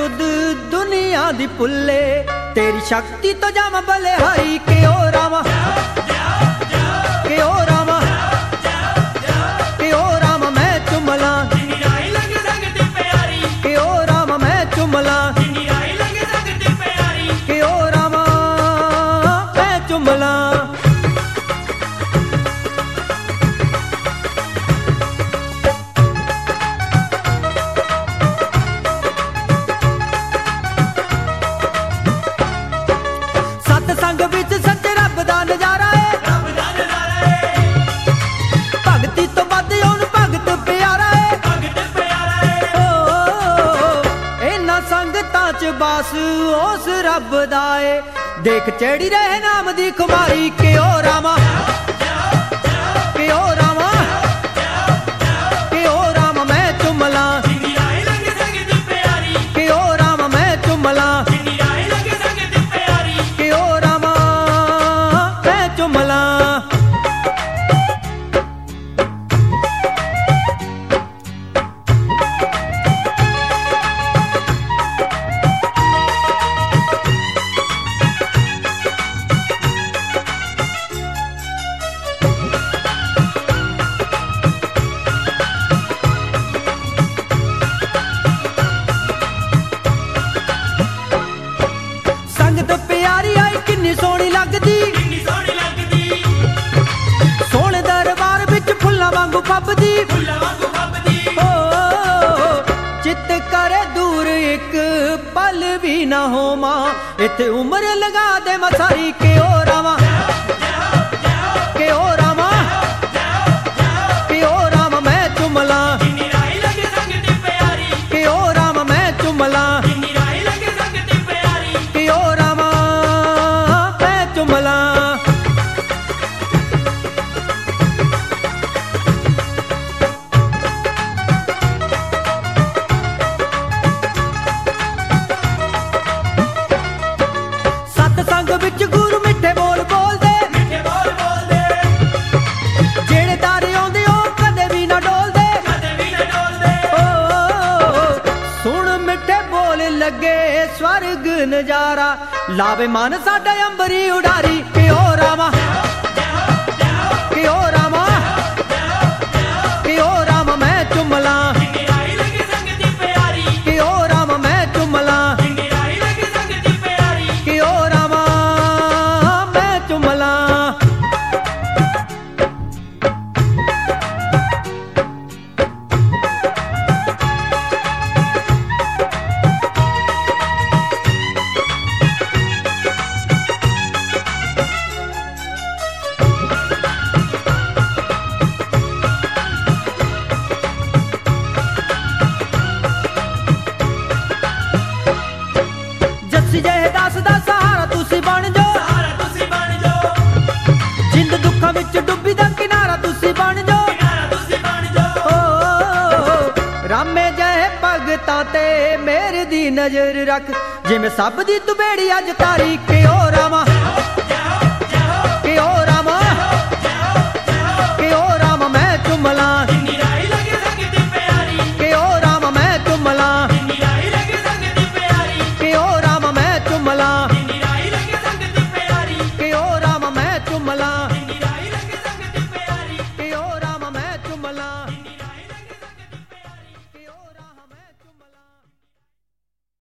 सुध दुनिया दी भुल्ले, तेरी शक्ति तो जावा बलिहारी के ओ रामा, के ओ रामा, के ओ रामा मैं चुमला, के ओ रामा मैं चुमला, के ओ रामा मैं चुमला। सतसंग विच सच्चे रब दा नजारा है, भगती तो वध हुण भगत प्यारा है, इन्हां संगतां च बास उस रब दा है, देख चढ़ी रहे नाम दी खुमारी के ओ रामा, के ओ रामा, के ओ रामा मैं चुमला, के ओ रामा मैं चुमला, के ओ रामा मैं चुमला। संगत प्यारी आई किन्नी सोहनी लगदी, सोहणे दरबार विच फुल्लां वांगू फबदी, चित करे दूर एक पल भी ना होवां, इत्थे उम्र लगा दे मसारी के ओ रामा, के ओ रामा, के ओ रामा मैं चुमला, के ओ रामा मैं चुमला, के ओ रामा मैं चुमला। सतसंग विच गुरु मिठे बोल बोलदे, जेड़े तारे आउंदे ओ कदे भी ना डोलदे, सुन मिठे बोल लगे स्वर्ग नजारा, लावे मन साडा अंबरी उडारी के ओ रामा, के ओ रामा, के ओ रामा मैं चुमला, के ओ रामा मैं चुमला, के ओ रामा मैं चुमला। जस्सी जहे दास दा सहारा तुसी बन जो, जिंद दुखां विच डुब्बी दा किनारा तुसी बन जो, रामे जहे भगतां ते मेरे दी नजर रख, जिवें सब दी तू बेड़ी अज तारी के ओ रामा, के ओ रामा, के ओ रामा मैं चुमला,